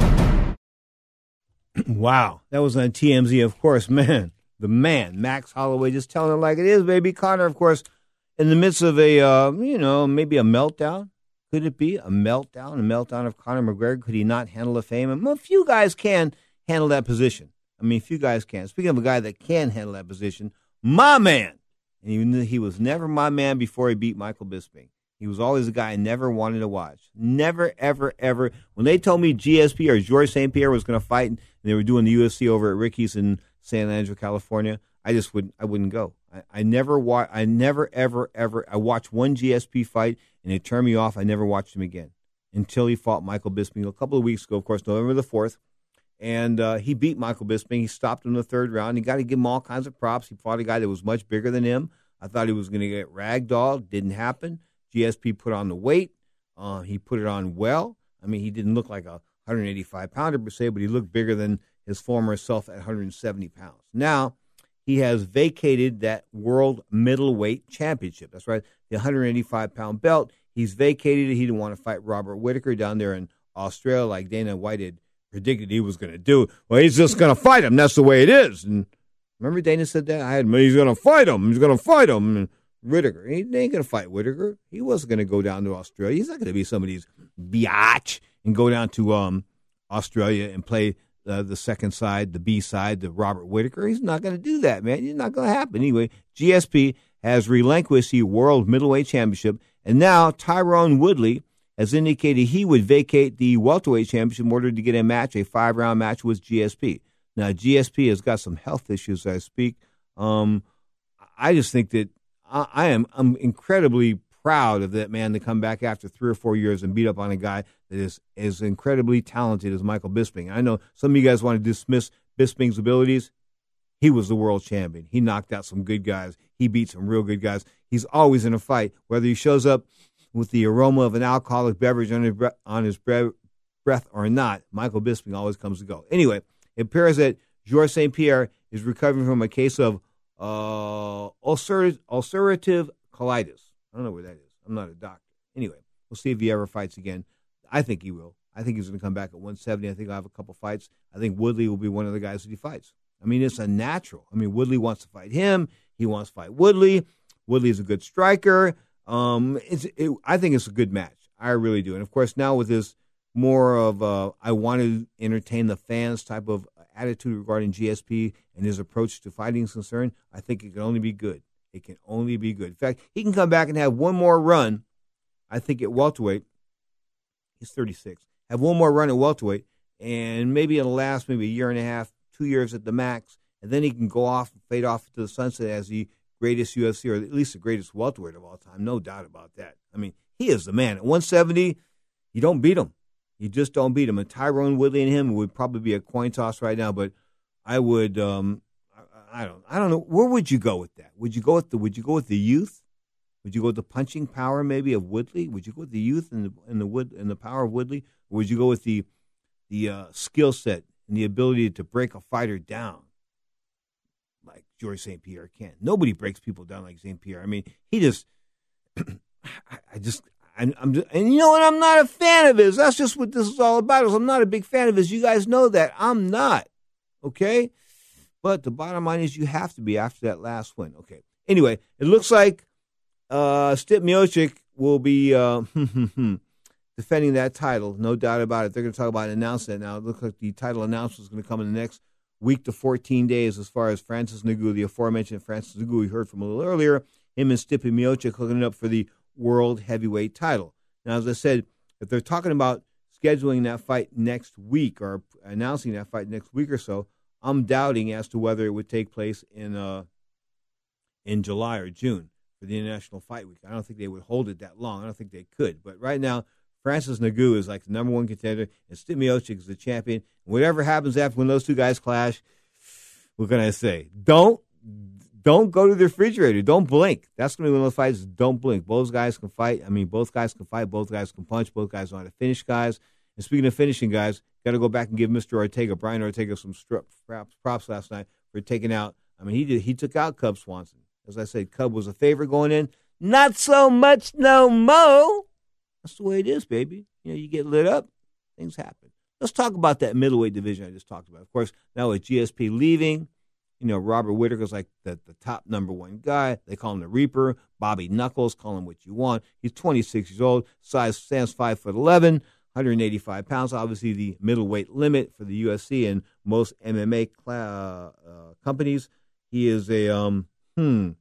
Wow, that was on TMZ, of course, man. The man, Max Holloway, just telling it like it is, baby. Conor, of course, in the midst of a, maybe a meltdown. Could it be a meltdown of Conor McGregor? Could he not handle the fame? And a few guys can handle that position. Few guys can. Speaking of a guy that can handle that position, my man. And he was never my man before he beat Michael Bisping. He was always a guy I never wanted to watch. Never, ever, ever. When they told me GSP or Georges St. Pierre was going to fight, and they were doing the UFC over at Ricky's in San Angelo, California, I wouldn't go. I watched one GSP fight, and it turned me off. I never watched him again until he fought Michael Bisping a couple of weeks ago, of course, November the 4th. And he beat Michael Bisping. He stopped him in the 3rd round. You got to give him all kinds of props. He fought a guy that was much bigger than him. I thought he was going to get ragdolled. Didn't happen. GSP put on the weight. He put it on well. He didn't look like a 185-pounder per se, but he looked bigger than his former self at 170 pounds. Now, he has vacated that world middleweight championship. That's right, the 185-pound belt. He's vacated it. He didn't want to fight Robert Whittaker down there in Australia like Dana White had predicted he was going to do. Well, he's just going to fight him. That's the way it is. And remember Dana said that? He's going to fight him. He's going to fight him. And Whittaker. He ain't going to fight Whittaker. He wasn't going to go down to Australia. He's not going to be somebody's biatch and go down to Australia and play the second side, the B side, the Robert Whittaker. He's not going to do that, man. It's not going to happen. Anyway, GSP has relinquished the World Middleweight Championship, and now Tyron Woodley has indicated he would vacate the welterweight championship in order to get a 5-round match with GSP. Now, GSP has got some health issues as I speak. I just think that I'm incredibly proud of that man to come back after 3 or 4 years and beat up on a guy that is as incredibly talented as Michael Bisping. I know some of you guys want to dismiss Bisping's abilities. He was the world champion. He knocked out some good guys. He beat some real good guys. He's always in a fight, whether he shows up with the aroma of an alcoholic beverage on his breath or not. Michael Bisping always comes to go. Anyway, it appears that Georges St. Pierre is recovering from a case of ulcerative colitis. I don't know where that is. I'm not a doctor. Anyway, we'll see if he ever fights again. I think he will. I think he's going to come back at 170. I think I'll have a couple fights. I think Woodley will be one of the guys that he fights. It's a natural. Woodley wants to fight him. He wants to fight Woodley. Woodley's a good striker. I think it's a good match. I really do. And, of course, now with this more of I want to entertain the fans type of attitude regarding GSP and his approach to fighting is concerned, I think it can only be good. It can only be good. In fact, he can come back and have one more run, I think, at welterweight. He's 36. Have one more run at welterweight, and maybe it'll last maybe a year and a half, 2 years at the max, and then he can go off and fade off to the sunset as the greatest UFC, or at least the greatest welterweight of all time. No doubt about that. I mean, he is the man. At 170, you don't beat him. You just don't beat him. And Tyrone Woodley and him would probably be a coin toss right now, but I would I don't know. Where would you go with that? Would you go with the youth? Would you go with the punching power maybe of Woodley? Would you go with the youth and the power of Woodley? Or would you go with the skill set and the ability to break a fighter down like Georges St. Pierre can? Nobody breaks people down like St. Pierre. I mean, he just and you know what? I'm not a fan of his. That's just what this is all about. I'm not a big fan of his. You guys know that. I'm not. Okay? But the bottom line is you have to be after that last win. Okay. Anyway, it looks like Stipe Miocic will be defending that title. No doubt about it. They're going to talk about announcing it now. It looks like the title announcement is going to come in the next week to 14 days as far as Francis Ngannou, the aforementioned Francis Ngannou we heard from a little earlier. Him and Stipe Miocic hooking it up for the world heavyweight title. Now, as I said, if they're talking about scheduling that fight next week or announcing that fight next week or so, I'm doubting as to whether it would take place in July or June for the International Fight Week. I don't think they would hold it that long. I don't think they could. But right now, Francis Ngannou is like the number one contender, and Stipe Miocic is the champion. And whatever happens after when those two guys clash, what can I say? Don't go to the refrigerator. Don't blink. That's going to be one of those fights. Don't blink. Both guys can fight. I mean, both guys can fight. Both guys can punch. Both guys know how to finish guys. And speaking of finishing guys, got to go back and give Mr. Ortega, Brian Ortega, some props last night for taking out. I mean, he took out Cub Swanson. As I said, Cub was a favorite going in. Not so much no more. That's the way it is, baby. You know, you get lit up, things happen. Let's talk about that middleweight division I just talked about. Of course, now with GSP leaving, you know, Robert Whittaker's like the top number one guy. They call him the Reaper. Bobby Knuckles, call him what you want. He's 26 years old, stands 5'11", 185 pounds. Obviously, the middleweight limit for the UFC and most MMA companies. He is a what can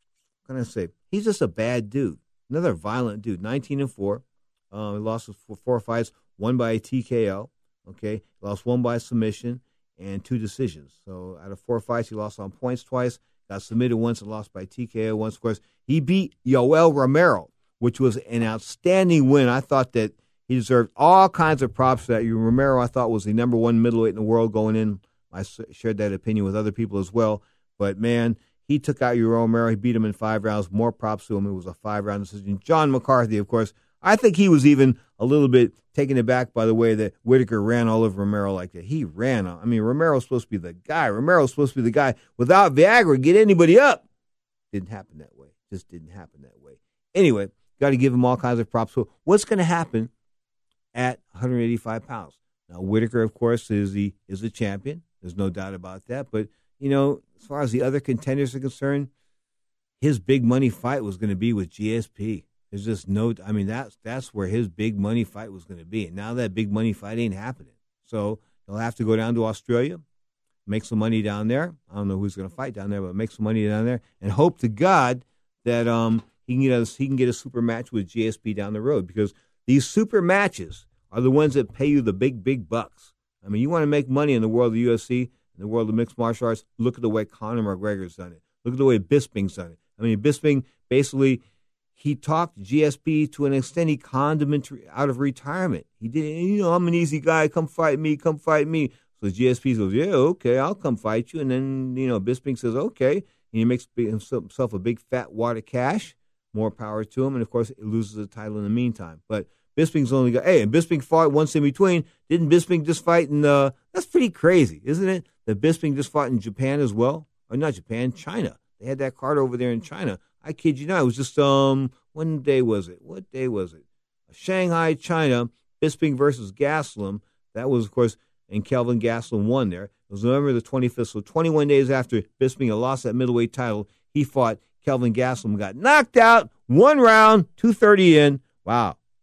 I say? He's just a bad dude. Another violent dude. 19-4. He lost 4 fights, one by TKO. Okay, he lost one by submission and 2 decisions. So out of 4 fights, he lost on points twice, got submitted once and lost by TKO once. Of course, he beat Yoel Romero, which was an outstanding win. I thought that he deserved all kinds of props for that. Romero, I thought, was the number one middleweight in the world going in. I shared that opinion with other people as well. But, man, he took out Yoel Romero. He beat him in 5 rounds. More props to him. It was a 5-round decision. John McCarthy, of course, I think he was even a little bit taken aback by the way that Whittaker ran all over Romero like that. He ran. I mean, Romero's supposed to be the guy. Romero's supposed to be the guy. Without Viagra, get anybody up. Didn't happen that way. Just didn't happen that way. Anyway, got to give him all kinds of props. So what's going to happen at 185 pounds? Now, Whittaker, of course, is the champion. There's no doubt about that. But, you know, as far as the other contenders are concerned, his big money fight was going to be with GSP. There's just no, I mean, that's where his big money fight was going to be. And now that big money fight ain't happening. So he'll have to go down to Australia, make some money down there. I don't know who's going to fight down there, but make some money down there and hope to God that he can get a super match with GSP down the road, because these super matches are the ones that pay you the big bucks. I mean, you want to make money in the world of the UFC, in the world of mixed martial arts, look at the way Conor McGregor's done it. Look at the way Bisping's done it. I mean, Bisping basically, he talked GSP to an extent. He conned him out of retirement. He did, you know, I'm an easy guy. Come fight me. So GSP says, yeah, okay, I'll come fight you. And then, you know, Bisping says, okay. And he makes himself a big fat wad of cash. More power to him. And, of course, it loses the title in the meantime. But Bisping's only got, and Bisping fought once in between. Didn't Bisping just fight in, that's pretty crazy, isn't it? That Bisping just fought in Japan as well? Or not Japan, China. They had that card over there in China. I kid you not. It was just, what day was it? Shanghai, China, Bisping versus Gastelum. That was, of course, and Kelvin Gastelum won there. It was November the 25th. So 21 days after Bisping had lost that middleweight title, he fought Kelvin Gastelum, got knocked out, 1 round, 2:30 in. Wow.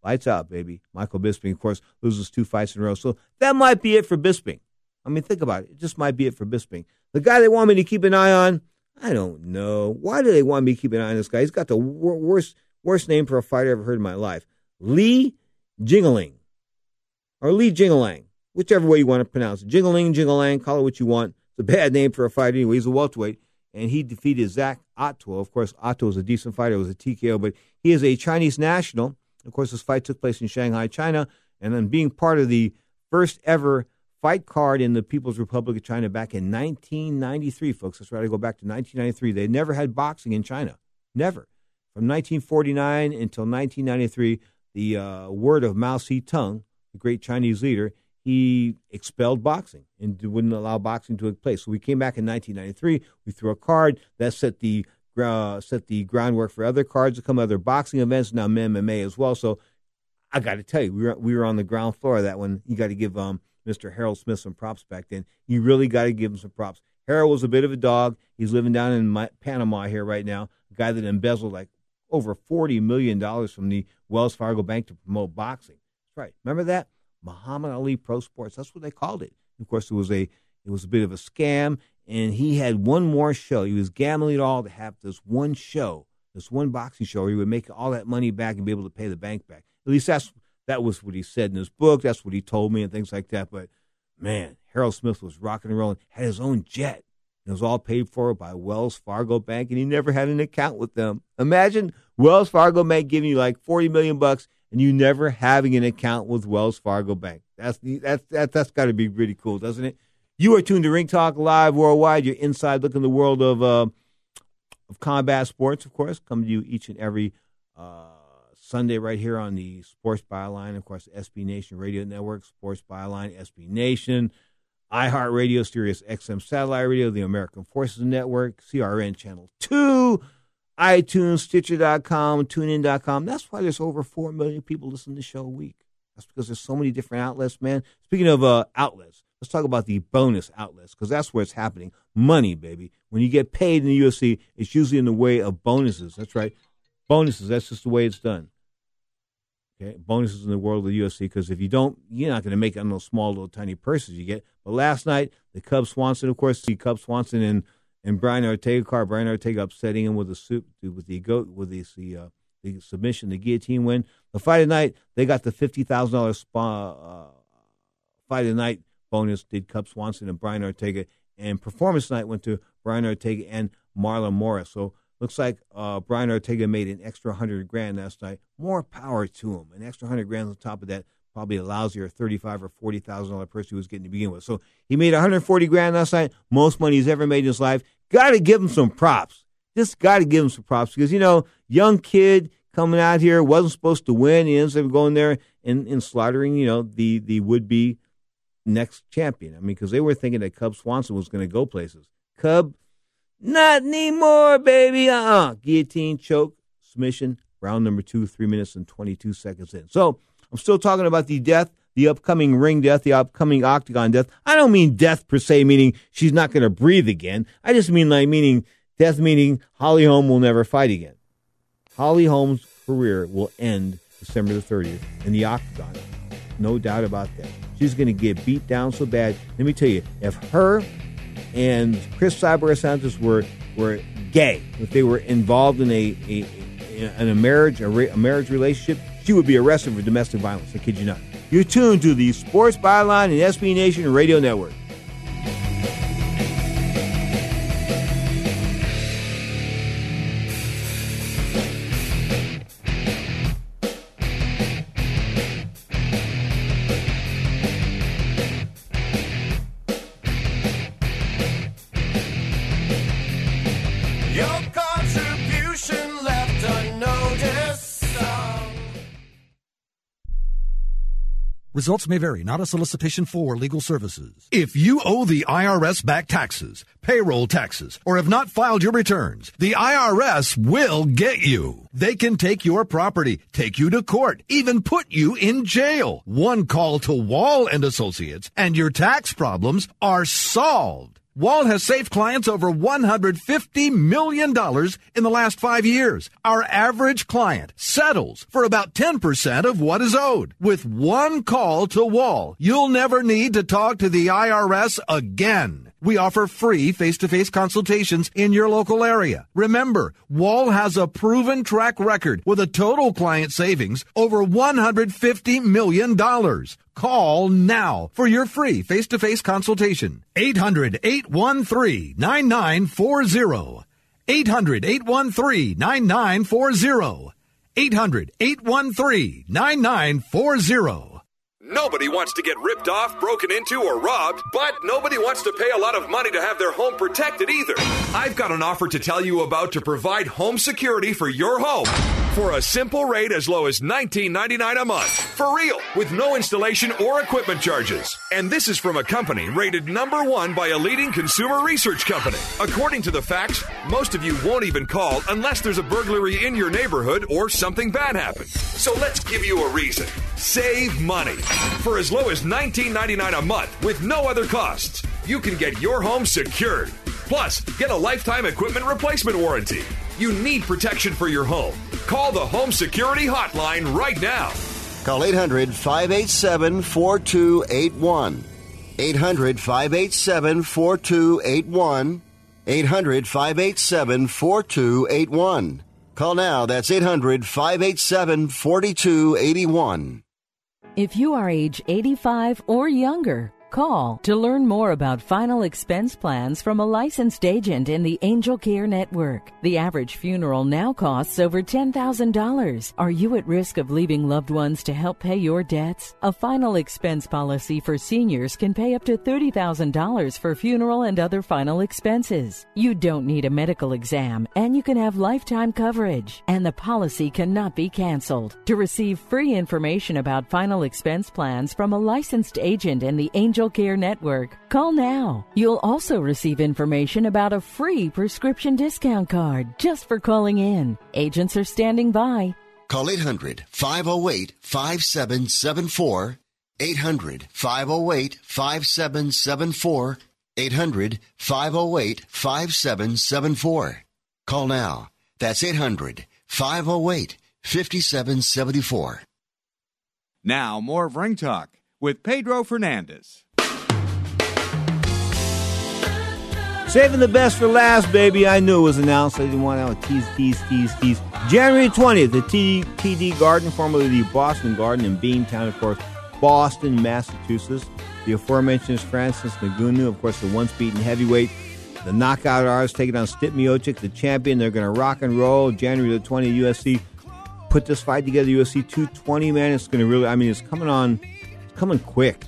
Lights out, baby. Michael Bisping, of course, loses 2 fights in a row. So that might be it for Bisping. I mean, think about it. It just might be it for Bisping. The guy they want me to keep an eye on, I don't know. Why do they want me to keep an eye on this guy? He's got the worst name for a fighter I've ever heard in my life. Li Jingliang. Or Li Jingliang. Whichever way you want to pronounce it. Jingliang, call it what you want. It's a bad name for a fighter anyway. He's a welterweight. And he defeated Zach Otto. Of course, Otto is a decent fighter. It was a TKO, but he is a Chinese national. Of course, this fight took place in Shanghai, China. And then being part of the first ever fight card in the People's Republic of China back in 1993, folks. That's right, I go back to 1993. They never had boxing in China. Never. From 1949 until 1993, the word of Mao Zedong, the great Chinese leader, he expelled boxing and wouldn't allow boxing to take place. So we came back in 1993. We threw a card that set the groundwork for other cards to come, other boxing events, now MMA as well. So I got to tell you, we were on the ground floor of that one. You got to give Mr. Harold Smith some props back then. You really got to give him some props. Harold was a bit of a dog. He's living down in Panama here right now, a guy that embezzled like over $40 million from the Wells Fargo Bank to promote boxing. That's right. Remember that? Muhammad Ali Pro Sports. That's what they called it. Of course, it was a bit of a scam, and he had one more show. He was gambling it all to have this one show, this one boxing show where he would make all that money back and be able to pay the bank back. At least that was what he said in his book. That's what he told me and things like that. But, man, Harold Smith was rocking and rolling, had his own jet. It was all paid for by Wells Fargo Bank, and he never had an account with them. Imagine Wells Fargo Bank giving you like $40 million and you never having an account with Wells Fargo Bank. That's got to be pretty cool, doesn't it? You are tuned to Ring Talk Live Worldwide. You're inside looking the world of combat sports, of course, coming to you each and every Sunday right here on the Sports Byline, of course, SB Nation Radio Network, Sports Byline, SB Nation, iHeartRadio, Sirius XM Satellite Radio, the American Forces Network, CRN Channel 2, iTunes, Stitcher.com, TuneIn.com. That's why there's over 4 million people listening to the show a week. That's because there's so many different outlets, man. Speaking of outlets, let's talk about the bonus outlets, because that's where it's happening. Money, baby. When you get paid in the UFC, it's usually in the way of bonuses. That's right. Bonuses, that's just the way it's done. Okay, bonuses in the world of the UFC, because if you don't, you're not going to make it on those small little tiny purses you get. But last night, the Cub Swanson, of course, Cub Swanson and Brian Ortega card. Brian Ortega upsetting him with the submission, the guillotine win. The fight of the night, they got the $50,000 fight of the night bonus. Did Cub Swanson and Brian Ortega, and performance night went to Brian Ortega and Marlon Morris. So looks like Brian Ortega made an extra $100,000 last night. More power to him. An extra $100,000 on top of that, probably a lousier $35,000 or $40,000 purse he was getting to begin with. So he made $140,000 last night, most money he's ever made in his life. Got to give him some props. Just got to give him some props because, young kid coming out here, wasn't supposed to win. He ends up going there and slaughtering, the would-be next champion. I mean, because they were thinking that Cub Swanson was going to go places. Cub, not anymore, baby. Guillotine, choke, submission, round number 2, 3 minutes and 22 seconds in. So I'm still talking about the death, the upcoming ring death, the upcoming octagon death. I don't mean death per se, meaning she's not going to breathe again. I just mean meaning death, meaning Holly Holm will never fight again. Holly Holm's career will end December the 30th in the octagon. No doubt about that. She's going to get beat down so bad. Let me tell you, if her and Chris Cyborg Santos were gay, if they were involved in a marriage relationship, she would be arrested for domestic violence. I kid you not. You're tuned to the Sports Byline and SB Nation Radio Network. Results may vary, not a solicitation for legal services. If you owe the IRS back taxes, payroll taxes, or have not filed your returns, the IRS will get you. They can take your property, take you to court, even put you in jail. One call to Wall and Associates, and your tax problems are solved. Wall has saved clients over $150 million in the last 5 years. Our average client settles for about 10% of what is owed. With one call to Wall, you'll never need to talk to the IRS again. We offer free face-to-face consultations in your local area. Remember, Wall has a proven track record with a total client savings over $150 million. Call now for your free face-to-face consultation. 800-813-9940. 800-813-9940. 800-813-9940. Nobody wants to get ripped off, broken into, or robbed, but nobody wants to pay a lot of money to have their home protected either. I've got an offer to tell you about to provide home security for your home for a simple rate as low as $19.99 a month. For real, with no installation or equipment charges. And this is from a company rated #1 by a leading consumer research company. According to the facts, most of you won't even call unless there's a burglary in your neighborhood or something bad happens. So let's give you a reason. Save money. For as low as $19.99 a month with no other costs, you can get your home secured. Plus, get a lifetime equipment replacement warranty. You need protection for your home. Call the Home Security Hotline right now. Call 800-587-4281. 800-587-4281. 800-587-4281. Call now. That's 800-587-4281. If you are age 85 or younger, call to learn more about final expense plans from a licensed agent in the Angel Care Network. The average funeral now costs over $10,000. Are you at risk of leaving loved ones to help pay your debts? A final expense policy for seniors can pay up to $30,000 for funeral and other final expenses. You don't need a medical exam, and you can have lifetime coverage, and the policy cannot be canceled. To receive free information about final expense plans from a licensed agent in the Angel Care Network, call now. You'll also receive information about a free prescription discount card just for calling in. Agents are standing by. Call 800-508-5774. 800-508-5774. 800-508-5774. Call now. That's 800-508-5774. Now, more of Ring Talk with Pedro Fernandez. Saving the best for last, baby. I knew it was announced. I didn't want to tease. January 20th, the TD Garden, formerly the Boston Garden in Beantown, of course, Boston, Massachusetts. The aforementioned Francis Ngannou, of course, the once-beaten heavyweight. The knockout artist taking on Stipe Miocic, the champion. They're going to rock and roll. January the 20th, UFC put this fight together, UFC 220, man. It's going to really, it's coming quick.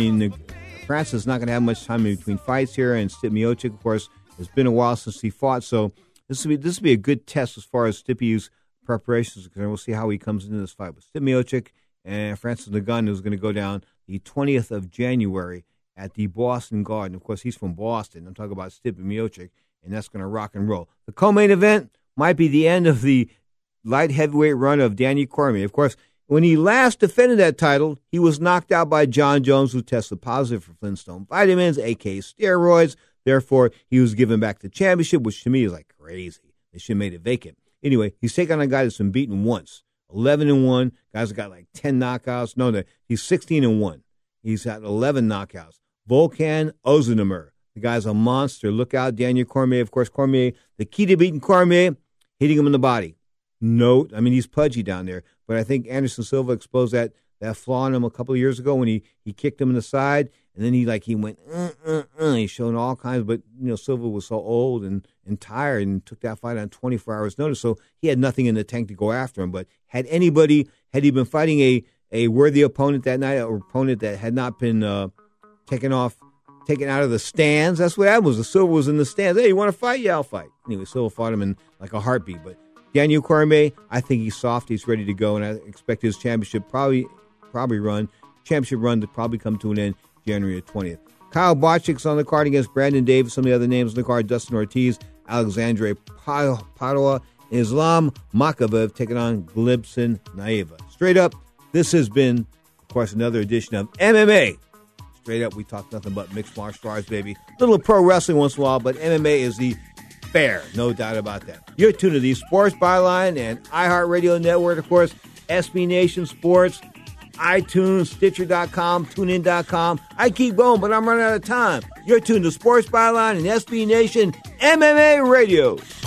Francis is not going to have much time in between fights here, and Stipe Miocic, of course, it's been a while since he fought, so this will be a good test as far as Stipe's preparations are concerned. We'll see how he comes into this fight. But Stipe Miocic and Francis Ngannou is going to go down the 20th of January at the Boston Garden. Of course, he's from Boston. I'm talking about Stipe Miocic, and that's going to rock and roll. The co-main event might be the end of the light heavyweight run of Daniel Cormier. Of course, when he last defended that title, he was knocked out by John Jones, who tested positive for Flintstone vitamins, aka steroids. Therefore, he was given back the championship, which to me is like crazy. They should have made it vacant. Anyway, he's taking on a guy that's been beaten once. 11-1. Guys got like 10 knockouts. No, he's 16-1. He's got 11 knockouts. Volkan Ozdemir. The guy's a monster. Look out, Daniel Cormier. Of course, Cormier, the key to beating Cormier, hitting him in the body. No, he's pudgy down there. But I think Anderson Silva exposed that flaw in him a couple of years ago when he kicked him in the side, and then he went, He's showing all kinds, but Silva was so old and tired and took that fight on 24 hours notice, so he had nothing in the tank to go after him. But had he been fighting a worthy opponent that night, or opponent that had not been taken out of the stands, that's what happened. The Silva was in the stands. Hey, you want to fight? Yeah, I'll fight. Anyway, Silva fought him in like a heartbeat, but Daniel Cormier, I think he's soft. He's ready to go, and I expect his championship run to probably come to an end January 20th. Kyle Bochik's on the card against Brandon Davis. Some of the other names on the card: Dustin Ortiz, Alexandre Padua, Islam Makhachev taking on Glibson Naiva. Straight up, this has been, of course, another edition of MMA straight up, we talk nothing but mixed martial arts, baby. A little pro wrestling once in a while, but MMA is the fair, no doubt about that. You're tuned to the Sports Byline and iHeartRadio Network, of course, SB Nation Sports, iTunes, Stitcher.com, TuneIn.com. I keep going, but I'm running out of time. You're tuned to Sports Byline and SB Nation MMA Radio.